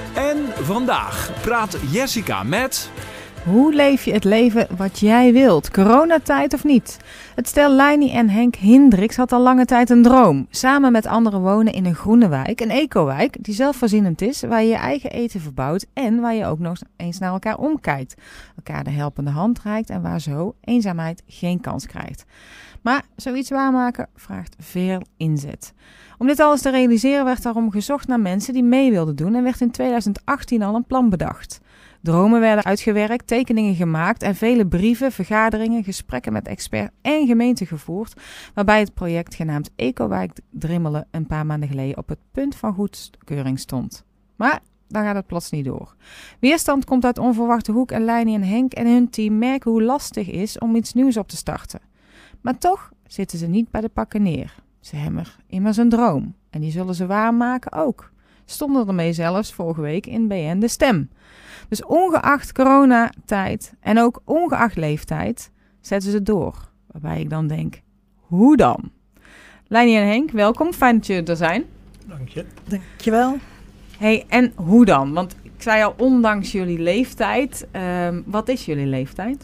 En vandaag praat Jessica met... Hoe leef je het leven wat jij wilt, coronatijd of niet? Het stel Leini en Henk Hindriks had al lange tijd een droom. Samen met anderen wonen in een groene wijk, een ecowijk die zelfvoorzienend is, waar je je eigen eten verbouwt en waar je ook nog eens naar elkaar omkijkt. Elkaar de helpende hand reikt en waar zo eenzaamheid geen kans krijgt. Maar zoiets waarmaken vraagt veel inzet. Om dit alles te realiseren werd daarom gezocht naar mensen die mee wilden doen en werd in 2018 al een plan bedacht. Dromen werden uitgewerkt, tekeningen gemaakt en vele brieven, vergaderingen, gesprekken met experts en gemeenten gevoerd, waarbij het project genaamd Ecowijk Drimmelen een paar maanden geleden op het punt van goedkeuring stond. Maar dan gaat het plots niet door. Weerstand komt uit onverwachte hoek en Leini en Henk en hun team merken hoe lastig het is om iets nieuws op te starten. Maar toch zitten ze niet bij de pakken neer. Ze hebben immers een droom en die zullen ze waarmaken ook. Stonden ermee zelfs vorige week in BN De Stem. Dus ongeacht coronatijd en ook ongeacht leeftijd zetten ze door. Waarbij ik dan denk, hoe dan? Leini en Henk, welkom. Fijn dat jullie er zijn. Dank je. Dankjewel. Hey, en hoe dan? Want ik zei al, ondanks jullie leeftijd. Wat is jullie leeftijd?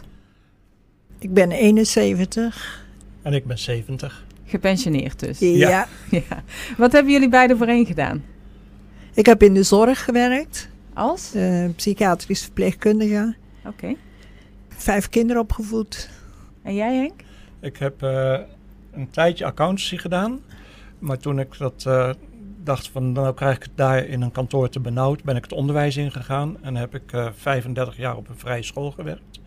Ik ben 71. En ik ben 70. Gepensioneerd dus. Ja. Ja. Wat hebben jullie beiden voorheen gedaan? Ik heb in de zorg gewerkt. Als? Psychiatrisch verpleegkundige. Oké. 5 kinderen opgevoed. En jij, Henk? Ik heb een tijdje accountancy gedaan. Maar toen ik dat dacht van, nou krijg ik het daar in een kantoor te benauwd, ben ik het onderwijs ingegaan. En heb ik 35 jaar op een vrije school gewerkt.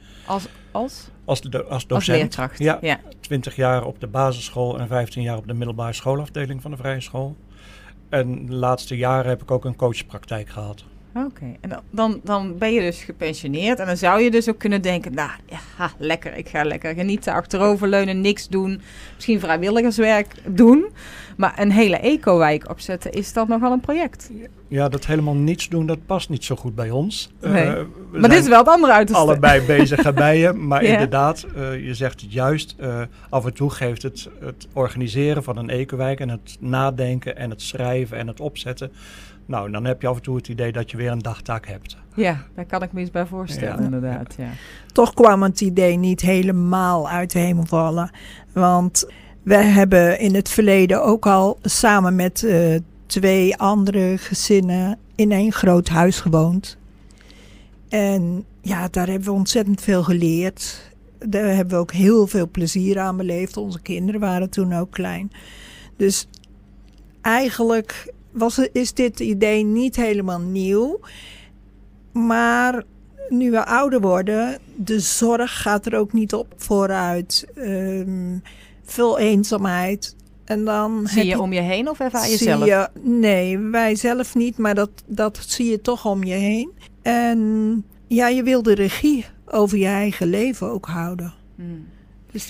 Als docent. Als leerkracht. Ja, 20 jaar op de basisschool en 15 jaar op de middelbare schoolafdeling van de vrije school. En de laatste jaren heb ik ook een coachpraktijk gehad. Oké, en dan ben je dus gepensioneerd en dan zou je dus ook kunnen denken, nou ja, lekker, ik ga lekker genieten, achteroverleunen, niks doen, misschien vrijwilligerswerk doen, maar een hele ecowijk opzetten, is dat nogal een project? Ja, dat helemaal niets doen, dat past niet zo goed bij ons. Nee. Maar dit is wel het andere uiterste. Allebei bezige bijen, maar Ja. Inderdaad, je zegt het juist, af en toe geeft het organiseren van een ecowijk en het nadenken en het schrijven en het opzetten. Nou, dan heb je af en toe het idee dat je weer een dagtaak hebt. Ja, daar kan ik me iets bij voorstellen, inderdaad. Ja. Toch kwam het idee niet helemaal uit de hemel vallen. Want wij hebben in het verleden ook al samen met 2 andere gezinnen in 1 groot huis gewoond. En ja, daar hebben we ontzettend veel geleerd. Daar hebben we ook heel veel plezier aan beleefd. Onze kinderen waren toen ook klein. Dus eigenlijk is dit idee niet helemaal nieuw. Maar nu we ouder worden, de zorg gaat er ook niet op vooruit. Veel eenzaamheid. En dan Zie je om je heen of ervaar je zelf? Nee, wij zelf niet, maar dat zie je toch om je heen. En ja, je wil de regie over je eigen leven ook houden. Dus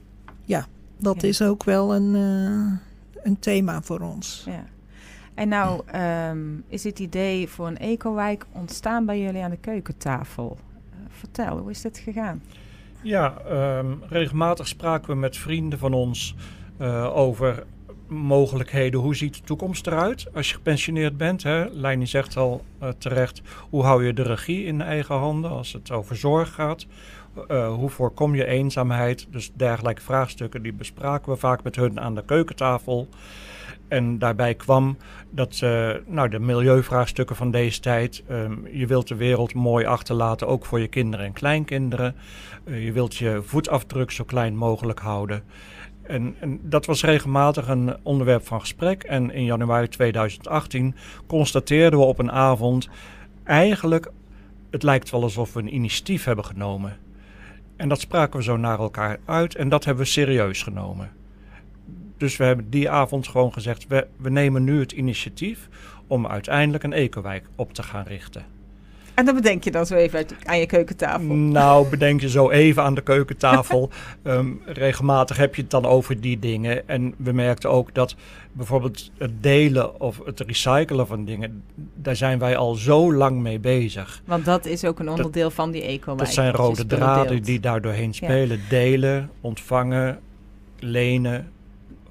dat is ook wel een thema voor ons. Ja. En nou is dit idee voor een ecowijk ontstaan bij jullie aan de keukentafel. Vertel, hoe is dit gegaan? Ja, regelmatig spraken we met vrienden van ons over mogelijkheden. Hoe ziet de toekomst eruit als je gepensioneerd bent? Hè? Leini zegt al terecht, hoe hou je de regie in eigen handen als het over zorg gaat? Hoe voorkom je eenzaamheid? Dus dergelijke vraagstukken die bespraken we vaak met hun aan de keukentafel. En daarbij kwam dat de milieuvraagstukken van deze tijd. Je wilt de wereld mooi achterlaten, ook voor je kinderen en kleinkinderen. Je wilt je voetafdruk zo klein mogelijk houden. En dat was regelmatig een onderwerp van gesprek. En in januari 2018 constateerden we op een avond, eigenlijk, het lijkt wel alsof we een initiatief hebben genomen. En dat spraken we zo naar elkaar uit en dat hebben we serieus genomen. Dus we hebben die avond gewoon gezegd, we nemen nu het initiatief om uiteindelijk een ecowijk op te gaan richten. En dat bedenk je dan zo even aan je keukentafel? Nou, bedenk je zo even aan de keukentafel. Regelmatig heb je het dan over die dingen. En we merkten ook dat bijvoorbeeld het delen of het recyclen van dingen, daar zijn wij al zo lang mee bezig. Want dat is ook een onderdeel van die ecowijk. Dat zijn rode draden die daar doorheen spelen. Ja. Delen, ontvangen, lenen,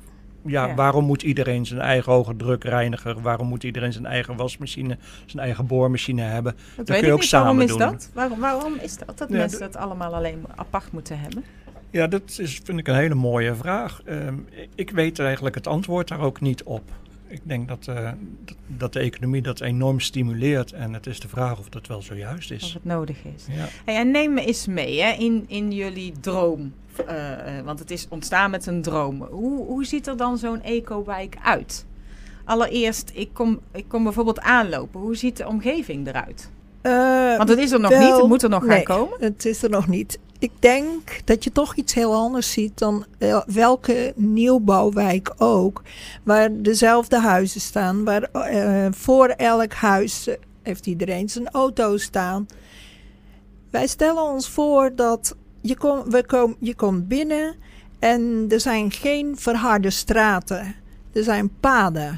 waarom moet iedereen zijn eigen hoge drukreiniger? Waarom moet iedereen zijn eigen wasmachine, zijn eigen boormachine hebben? Dat kun je ook samen doen. Waarom is dat mensen dat allemaal alleen apart moeten hebben? Ja, vind ik een hele mooie vraag. Ik weet eigenlijk het antwoord daar ook niet op. Ik denk dat de economie dat enorm stimuleert. En het is de vraag of dat wel zo juist is. Of het nodig is. Ja. Hey, en neem me eens mee in jullie droom. Want het is ontstaan met een droom. Hoe ziet er dan zo'n ecowijk uit? Allereerst, ik kom bijvoorbeeld aanlopen. Hoe ziet de omgeving eruit? Want het is er nog niet, het moet er nog gaan komen. Het is er nog niet. Ik denk dat je toch iets heel anders ziet dan welke nieuwbouwwijk ook. Waar dezelfde huizen staan. Waar voor elk huis heeft iedereen zijn auto staan. Wij stellen ons voor dat je komt binnen en er zijn geen verharde straten. Er zijn paden.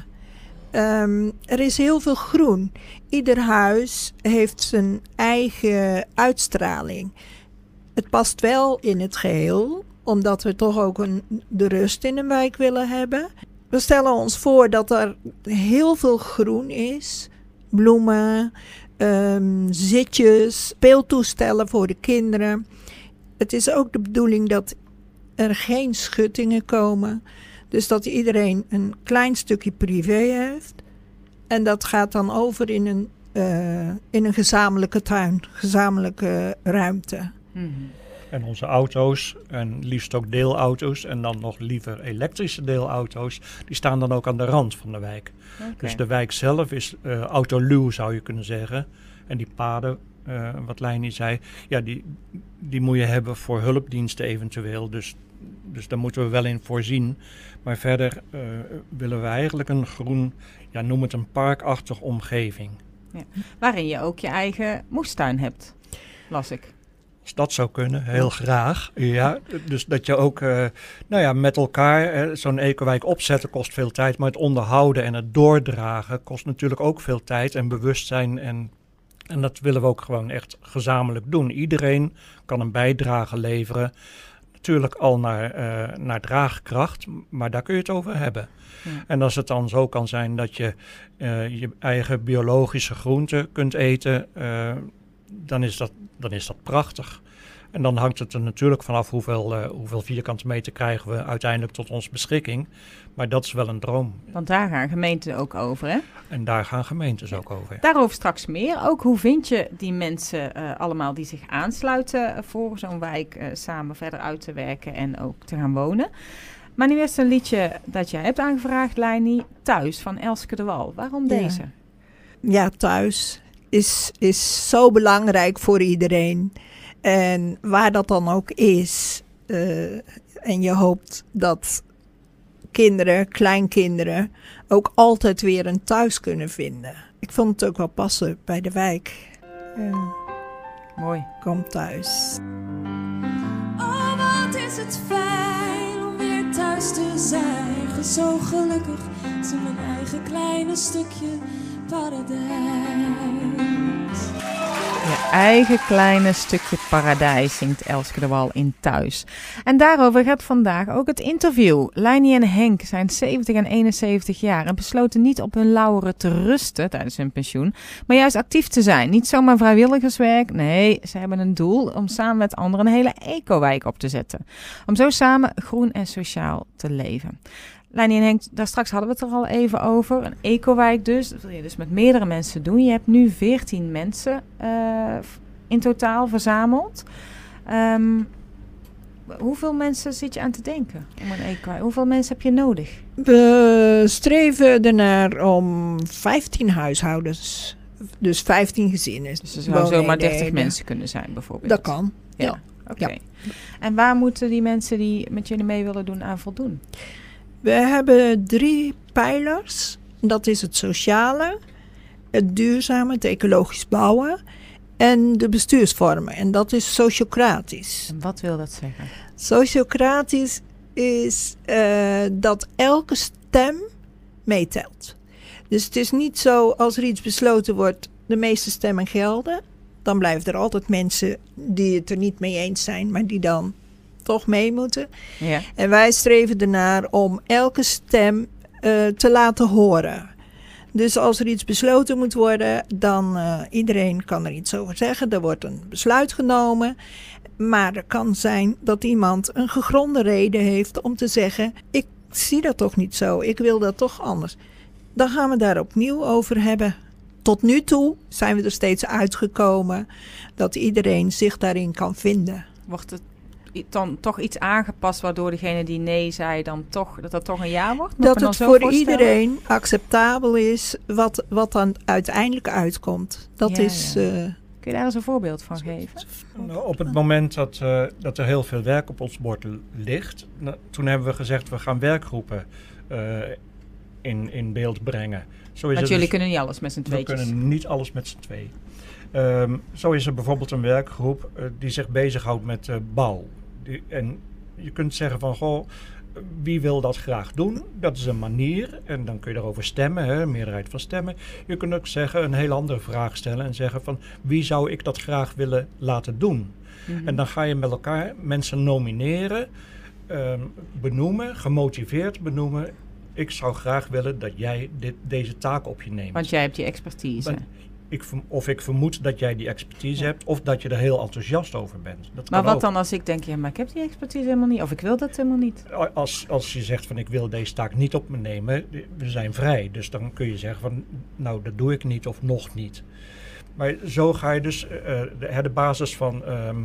Er is heel veel groen. Ieder huis heeft zijn eigen uitstraling. Het past wel in het geheel, omdat we toch ook de rust in een wijk willen hebben. We stellen ons voor dat er heel veel groen is. Bloemen, zitjes, speeltoestellen voor de kinderen. Het is ook de bedoeling dat er geen schuttingen komen. Dus dat iedereen een klein stukje privé heeft. En dat gaat dan over in een gezamenlijke tuin, gezamenlijke ruimte. Mm-hmm. En onze auto's, en liefst ook deelauto's en dan nog liever elektrische deelauto's, die staan dan ook aan de rand van de wijk. Okay. Dus de wijk zelf is autoluw, zou je kunnen zeggen. En die paden, wat Leini zei, ja, die moet je hebben voor hulpdiensten eventueel. Dus daar moeten we wel in voorzien. Maar verder willen we eigenlijk een groen, ja, noem het een parkachtige omgeving. Ja. Waarin je ook je eigen moestuin hebt, las ik. Als dat zou kunnen, heel graag. Ja, dus dat je ook met elkaar zo'n ecowijk opzetten kost veel tijd. Maar het onderhouden en het doordragen kost natuurlijk ook veel tijd en bewustzijn. En dat willen we ook gewoon echt gezamenlijk doen. Iedereen kan een bijdrage leveren. Natuurlijk al naar draagkracht, maar daar kun je het over hebben. Ja. En als het dan zo kan zijn dat je je eigen biologische groenten kunt eten, dan is dat prachtig. En dan hangt het er natuurlijk vanaf hoeveel vierkante meter krijgen we uiteindelijk tot onze beschikking. Maar dat is wel een droom. Want daar gaan gemeenten ook over, hè? En daar gaan gemeentes ook over. Daarover straks meer. Ook hoe vind je die mensen allemaal die zich aansluiten voor zo'n wijk samen verder uit te werken en ook te gaan wonen. Maar nu eerst een liedje dat jij hebt aangevraagd, Leini. Thuis van Elske de Wal. Waarom deze? Ja, thuis is zo belangrijk voor iedereen. En waar dat dan ook is. En je hoopt dat kleinkinderen ook altijd weer een thuis kunnen vinden. Ik vond het ook wel passen bij de wijk. Mooi. Kom thuis. Oh, wat is het fijn om weer thuis te zijn. Zo gelukkig is in mijn eigen kleine stukje paradijs. Je eigen kleine stukje paradijs, zingt Elske de Wal in Thuis. En daarover gaat vandaag ook het interview. Leini en Henk zijn 70 en 71 jaar en besloten niet op hun lauweren te rusten tijdens hun pensioen, maar juist actief te zijn. Niet zomaar vrijwilligerswerk, nee, ze hebben een doel om samen met anderen een hele ecowijk op te zetten. Om zo samen groen en sociaal te leven. Leini en Henk, daar straks hadden we het er al even over. Een ecowijk dus. Dat wil je dus met meerdere mensen doen. Je hebt nu 14 mensen in totaal verzameld. Hoeveel mensen zit je aan te denken om een ecowijk? Hoeveel mensen heb je nodig? We streven ernaar om 15 huishoudens. Dus 15 gezinnen. Dus er zou zomaar 30 mensen kunnen zijn bijvoorbeeld? Dat kan, ja. Oké. Ja. En waar moeten die mensen die met jullie mee willen doen aan voldoen? We hebben 3 pijlers. Dat is het sociale, het duurzame, het ecologisch bouwen en de bestuursvormen. En dat is sociocratisch. En wat wil dat zeggen? Sociocratisch is dat elke stem meetelt. Dus het is niet zo als er iets besloten wordt, de meeste stemmen gelden. Dan blijven er altijd mensen die het er niet mee eens zijn, maar die dan toch mee moeten. Ja. En wij streven ernaar om elke stem te laten horen. Dus als er iets besloten moet worden, dan iedereen kan er iets over zeggen. Er wordt een besluit genomen. Maar er kan zijn dat iemand een gegronde reden heeft om te zeggen, ik zie dat toch niet zo, ik wil dat toch anders. Dan gaan we daar opnieuw over hebben. Tot nu toe zijn we er steeds uitgekomen dat iedereen zich daarin kan vinden. Wordt het dan toch iets aangepast waardoor degene die nee zei dan toch, dat toch een ja wordt? Dat het voor iedereen acceptabel is wat dan uiteindelijk uitkomt. Dat is... Kun je daar eens een voorbeeld van geven? Nou, op het moment dat er heel veel werk op ons bord ligt, toen hebben we gezegd we gaan werkgroepen in beeld brengen. Want jullie kunnen niet alles met z'n tweetjes. We kunnen niet alles met z'n twee. Zo is er bijvoorbeeld een werkgroep die zich bezighoudt met bouw. En je kunt zeggen van, goh, wie wil dat graag doen? Dat is een manier en dan kun je daarover stemmen, hè, een meerderheid van stemmen. Je kunt ook zeggen, een heel andere vraag stellen en zeggen van, wie zou ik dat graag willen laten doen? Mm-hmm. En dan ga je met elkaar mensen nomineren, benoemen, gemotiveerd benoemen. Ik zou graag willen dat jij deze taak op je neemt. Want jij hebt die expertise. Ik vermoed dat jij die expertise hebt of dat je er heel enthousiast over bent. Dat maar kan wat ook. Dan als ik denk, ja, maar ik heb die expertise helemaal niet of ik wil dat helemaal niet? Als je zegt van ik wil deze taak niet op me nemen, we zijn vrij. Dus dan kun je zeggen van nou dat doe ik niet of nog niet. Maar zo ga je dus de basis van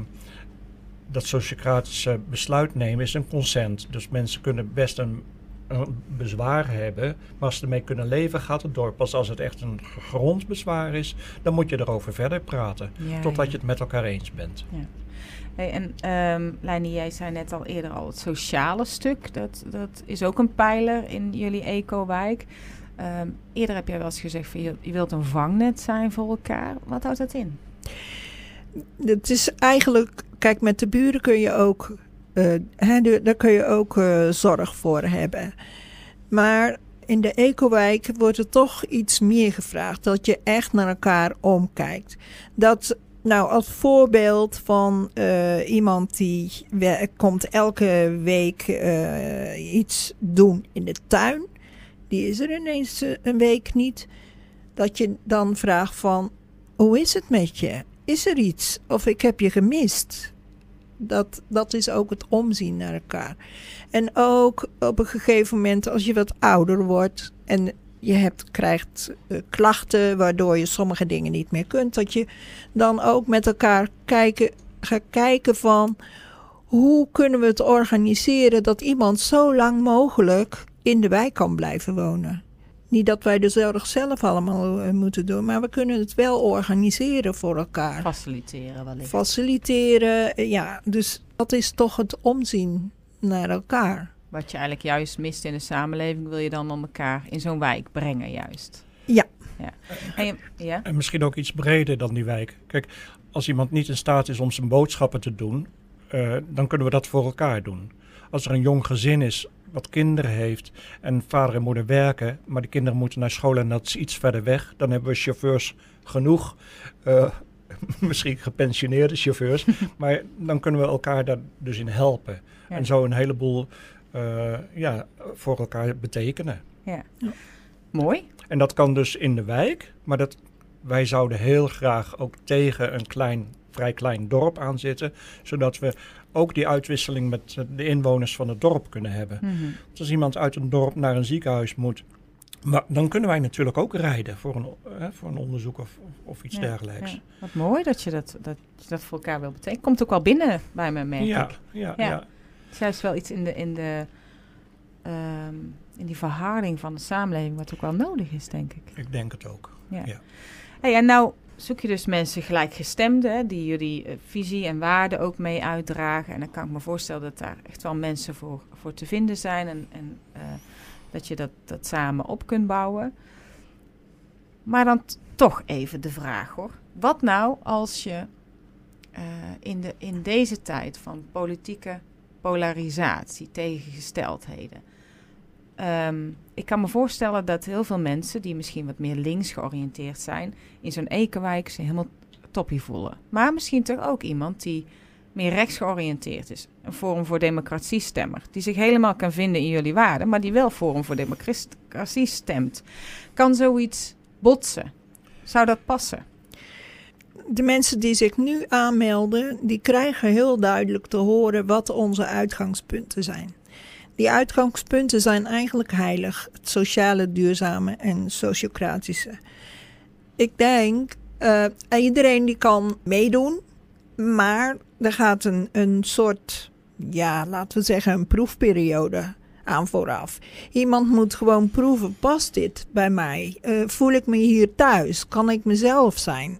dat sociocratische besluit nemen is een consent. Dus mensen kunnen best een bezwaar hebben, maar als ze ermee kunnen leven, gaat het door. Pas als het echt een gegrond bezwaar is, dan moet je erover verder praten, totdat je het met elkaar eens bent. Ja. Hey, en Leini, jij zei net al eerder het sociale stuk, dat is ook een pijler in jullie ecowijk. Eerder heb jij wel eens gezegd van je wilt een vangnet zijn voor elkaar. Wat houdt dat in? Het is eigenlijk, kijk, met de buren kun je ook daar kun je ook zorg voor hebben. Maar in de ecowijk wordt er toch iets meer gevraagd. Dat je echt naar elkaar omkijkt. Dat, nou, als voorbeeld van iemand die komt elke week iets doen in de tuin. Die is er ineens een week niet. Dat je dan vraagt van, hoe is het met je? Is er iets? Of ik heb je gemist? Dat is ook het omzien naar elkaar. En ook op een gegeven moment als je wat ouder wordt en je krijgt klachten waardoor je sommige dingen niet meer kunt. Dat je dan ook met elkaar gaat kijken van hoe kunnen we het organiseren dat iemand zo lang mogelijk in de wijk kan blijven wonen. Niet dat wij de zorg zelf allemaal moeten doen, maar we kunnen het wel organiseren voor elkaar. Faciliteren wellicht. Faciliteren, ja. Dus dat is toch het omzien naar elkaar. Wat je eigenlijk juist mist in de samenleving, wil je dan om elkaar in zo'n wijk brengen juist. Ja. En misschien ook iets breder dan die wijk. Kijk, als iemand niet in staat is om zijn boodschappen te doen, dan kunnen we dat voor elkaar doen. Als er een jong gezin is wat kinderen heeft en vader en moeder werken, maar de kinderen moeten naar school en dat is iets verder weg, dan hebben we chauffeurs genoeg, misschien gepensioneerde chauffeurs, maar dan kunnen we elkaar daar dus in helpen. Ja. En zo een heleboel voor elkaar betekenen. Ja. Mooi. En dat kan dus in de wijk, maar wij zouden heel graag ook tegen een vrij klein dorp aanzitten, zodat we ook die uitwisseling met de inwoners van het dorp kunnen hebben. Mm-hmm. Als iemand uit een dorp naar een ziekenhuis moet, maar dan kunnen wij natuurlijk ook rijden voor een onderzoek of iets dergelijks. Ja. Wat mooi dat je dat voor elkaar wil betekenen. Komt ook wel binnen bij me, merk ik. Ja. Het is juist wel iets in die verharding van de samenleving wat ook wel nodig is, denk ik. Ik denk het ook, ja. Hey, en nou zoek je dus mensen gelijkgestemden die jullie visie en waarden ook mee uitdragen. En dan kan ik me voorstellen dat daar echt wel mensen voor te vinden zijn en dat je dat samen op kunt bouwen. Maar dan toch even de vraag hoor. Wat nou als je in deze tijd van politieke polarisatie, tegengesteldheden. Ik kan me voorstellen dat heel veel mensen die misschien wat meer links georiënteerd zijn, in zo'n ecowijk zich helemaal toppie voelen. Maar misschien toch ook iemand die meer rechts georiënteerd is. Een Forum voor Democratie stemmer. Die zich helemaal kan vinden in jullie waarden, maar die wel Forum voor Democratie stemt. Kan zoiets botsen? Zou dat passen? De mensen die zich nu aanmelden, die krijgen heel duidelijk te horen wat onze uitgangspunten zijn. Die uitgangspunten zijn eigenlijk heilig. Het sociale, duurzame en sociocratische. Ik denk, iedereen die kan meedoen, maar er gaat een soort, laten we zeggen, een proefperiode aan vooraf. Iemand moet gewoon proeven, past dit bij mij? Voel ik me hier thuis? Kan ik mezelf zijn?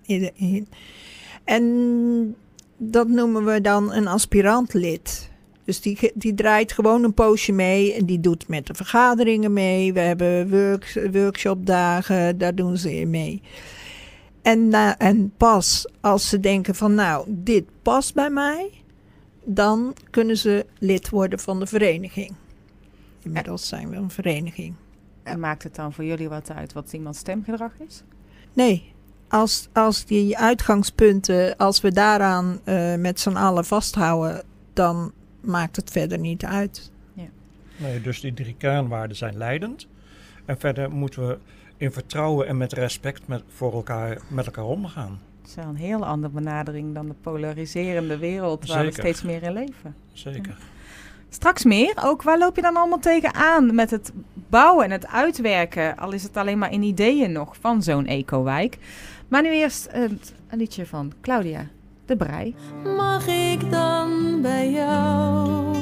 En dat noemen we dan een aspirantlid. Dus die draait gewoon een poosje mee en die doet met de vergaderingen mee. We hebben workshopdagen, daar doen ze in mee. En pas als ze denken van dit past bij mij, dan kunnen ze lid worden van de vereniging. Inmiddels zijn we een vereniging. En maakt het dan voor jullie wat uit wat iemands stemgedrag is? Nee, als die uitgangspunten, als we daaraan met z'n allen vasthouden, dan maakt het verder niet uit. Ja. Nee, dus die 3 kernwaarden zijn leidend. En verder moeten we in vertrouwen en met respect met elkaar omgaan. Dat is wel een heel andere benadering dan de polariserende wereld waar we steeds meer in leven. Zeker. Ja. Straks meer. Ook waar loop je dan allemaal tegenaan met het bouwen en het uitwerken, al is het alleen maar in ideeën nog, van zo'n ecowijk. Maar nu eerst een liedje van Claudia de Brij. Mag ik dan bij jou?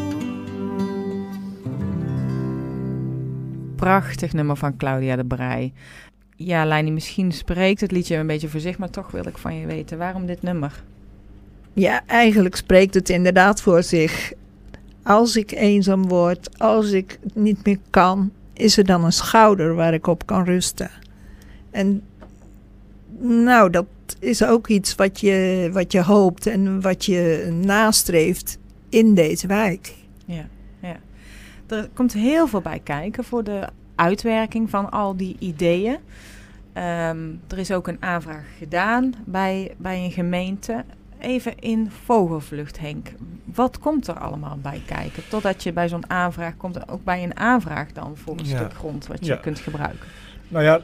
Prachtig nummer van Claudia de Brij. Ja, Leini, misschien spreekt het liedje een beetje voor zich, maar toch wil ik van je weten, waarom dit nummer? Ja, eigenlijk spreekt het inderdaad voor zich. Als ik eenzaam word, als ik niet meer kan, is er dan een schouder waar ik op kan rusten. En dat is ook iets wat je hoopt en wat je nastreeft in deze wijk. Ja. Er komt heel veel bij kijken voor de uitwerking van al die ideeën. Er is ook een aanvraag gedaan bij een gemeente. Even in vogelvlucht, Henk. Wat komt er allemaal bij kijken? Totdat je bij zo'n aanvraag komt, en ook bij een aanvraag dan voor een stuk grond wat je kunt gebruiken. Nou ja,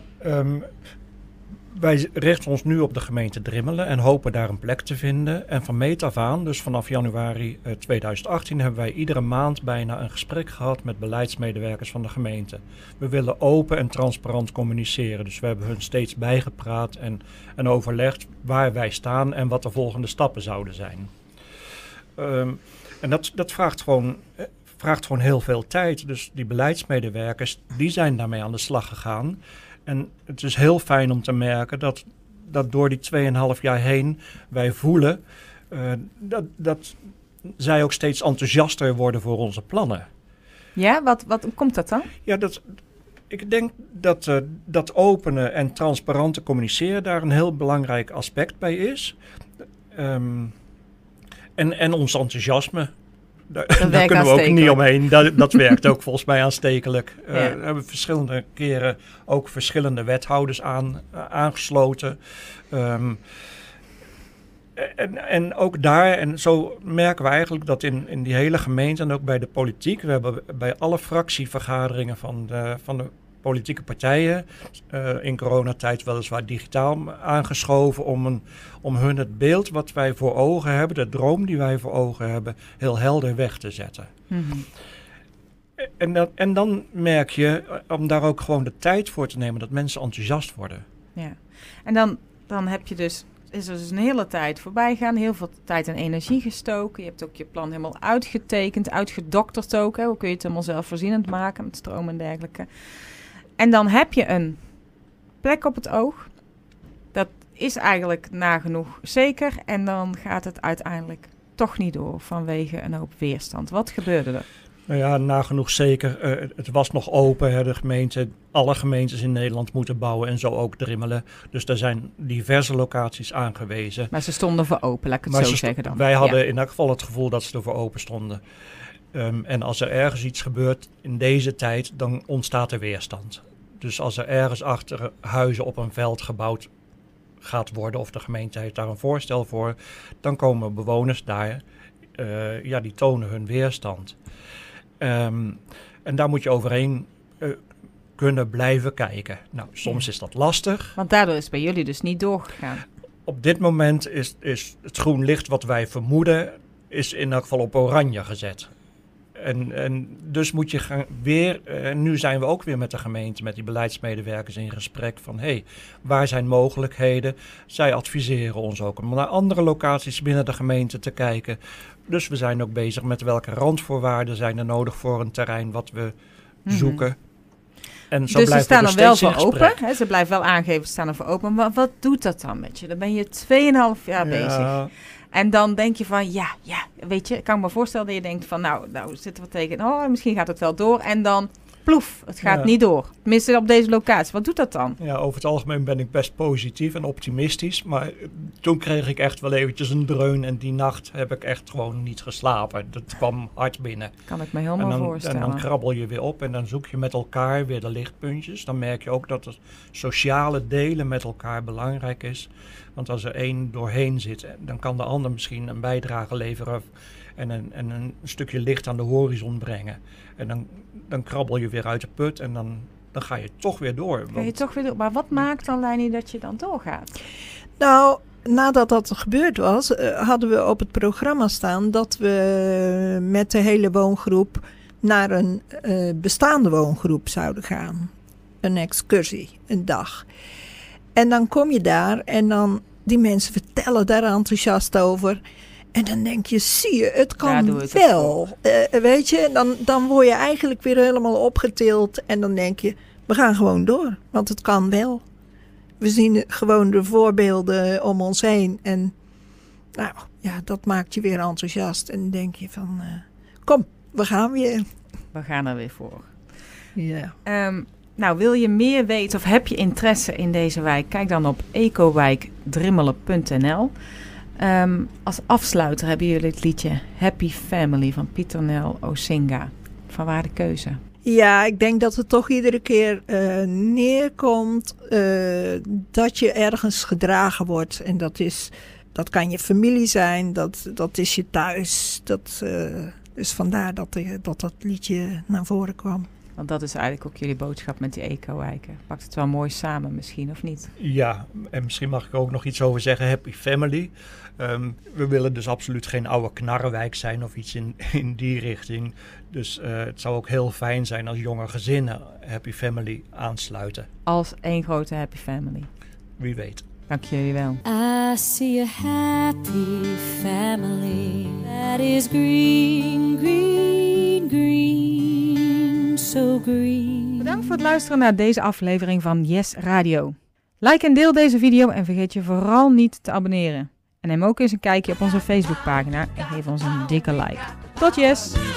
wij richten ons nu op de gemeente Drimmelen en hopen daar een plek te vinden. En van meet af aan, dus vanaf januari 2018, hebben wij iedere maand bijna een gesprek gehad met beleidsmedewerkers van de gemeente. We willen open en transparant communiceren. Dus we hebben hun steeds bijgepraat en overlegd waar wij staan en wat de volgende stappen zouden zijn. En dat vraagt gewoon heel veel tijd. Dus die beleidsmedewerkers, die zijn daarmee aan de slag gegaan. En het is heel fijn om te merken dat door die 2,5 jaar heen wij voelen dat zij ook steeds enthousiaster worden voor onze plannen. Ja, wat komt dat dan? Ja, ik denk dat openen en transparante communiceren daar een heel belangrijk aspect bij is. En ons enthousiasme. Daar kunnen we ook niet omheen. Dat werkt ook volgens mij aanstekelijk. We hebben verschillende keren ook verschillende wethouders aangesloten. En ook daar, en zo merken we eigenlijk dat in die hele gemeente en ook bij de politiek, we hebben bij alle fractievergaderingen van de politieke partijen in coronatijd weliswaar digitaal aangeschoven om hun het beeld wat wij voor ogen hebben, de droom die wij voor ogen hebben, heel helder weg te zetten. Mm-hmm. En dan merk je, om daar ook gewoon de tijd voor te nemen, dat mensen enthousiast worden. Ja, en dan heb je is er dus een hele tijd voorbij gaan, heel veel tijd en energie gestoken. Je hebt ook je plan helemaal uitgetekend, uitgedokterd ook. Hè? Hoe kun je het helemaal zelfvoorzienend maken met stroom en dergelijke. En dan heb je een plek op het oog. Dat is eigenlijk nagenoeg zeker. En dan gaat het uiteindelijk toch niet door vanwege een hoop weerstand. Wat gebeurde er? Nou ja, nagenoeg zeker. Het was nog open. Hè, alle gemeentes in Nederland moeten bouwen en zo ook Drimmelen. Dus er zijn diverse locaties aangewezen. Maar ze stonden voor open, laat ik het zo zeggen dan. Wij hadden in elk geval het gevoel dat ze er voor open stonden. En als er ergens iets gebeurt in deze tijd, dan ontstaat er weerstand. Dus als er ergens achter huizen op een veld gebouwd gaat worden, of de gemeente heeft daar een voorstel voor, dan komen bewoners daar die tonen hun weerstand. En daar moet je overheen kunnen blijven kijken. Nou, soms is dat lastig. Want daardoor is het bij jullie dus niet doorgegaan. Op dit moment is het groen licht wat wij vermoeden, is in elk geval op oranje gezet. En dus moet je gaan weer, nu zijn we ook weer met de gemeente, met die beleidsmedewerkers in gesprek van waar zijn mogelijkheden? Zij adviseren ons ook om naar andere locaties binnen de gemeente te kijken. Dus we zijn ook bezig met welke randvoorwaarden zijn er nodig voor een terrein wat we zoeken. En zo dus ze staan er wel voor open. Hè? Ze blijven wel aangeven, ze staan er voor open. Maar wat doet dat dan met je? Dan ben je 2,5 jaar bezig. En dan denk je van, weet je, ik kan me voorstellen dat je denkt van, nou zit er wat tegen. Misschien gaat het wel door. En dan, ploef, het gaat niet door. Tenminste op deze locatie. Wat doet dat dan? Ja, over het algemeen ben ik best positief en optimistisch. Maar toen kreeg ik echt wel eventjes een dreun. En die nacht heb ik echt gewoon niet geslapen. Dat kwam hard binnen. Kan ik me helemaal voorstellen. En dan krabbel je weer op en dan zoek je met elkaar weer de lichtpuntjes. Dan merk je ook dat het sociale delen met elkaar belangrijk is. Want als er één doorheen zit, dan kan de ander misschien een bijdrage leveren en een stukje licht aan de horizon brengen. En dan krabbel je weer uit de put en dan ga je toch weer door. Maar wat maakt dan, Leini, dat je dan doorgaat? Nou, nadat dat gebeurd was, hadden we op het programma staan dat we met de hele woongroep naar een bestaande woongroep zouden gaan. Een excursie, een dag. En dan kom je daar en dan die mensen vertellen daar enthousiast over. En dan denk je, zie je, het kan wel. Weet je, dan word je eigenlijk weer helemaal opgetild. En dan denk je, we gaan gewoon door. Want het kan wel. We zien gewoon de voorbeelden om ons heen. En nou, dat maakt je weer enthousiast. En dan denk je van, kom, we gaan weer. We gaan er weer voor. Ja. Nou, wil je meer weten of heb je interesse in deze wijk? Kijk dan op ecowijkdrimmelen.nl. Als afsluiter hebben jullie het liedje Happy Family van Pieternel Osinga. Vanwaar de keuze? Ja, ik denk dat het toch iedere keer neerkomt dat je ergens gedragen wordt. En dat kan je familie zijn, dat is je thuis. Dus vandaar dat liedje naar voren kwam. Want dat is eigenlijk ook jullie boodschap met die ecowijken. Pakt het wel mooi samen misschien, of niet? Ja, en misschien mag ik ook nog iets over zeggen. Happy Family. We willen dus absoluut geen oude knarrenwijk zijn of iets in die richting. Dus het zou ook heel fijn zijn als jonge gezinnen Happy Family aansluiten. Als één grote Happy Family. Wie weet. Dank jullie wel. I see a happy family that is green, green, green, so green. Bedankt voor het luisteren naar deze aflevering van Yes Radio. Like en deel deze video en vergeet je vooral niet te abonneren. En neem ook eens een kijkje op onze Facebookpagina en geef ons een dikke like. Tot yes!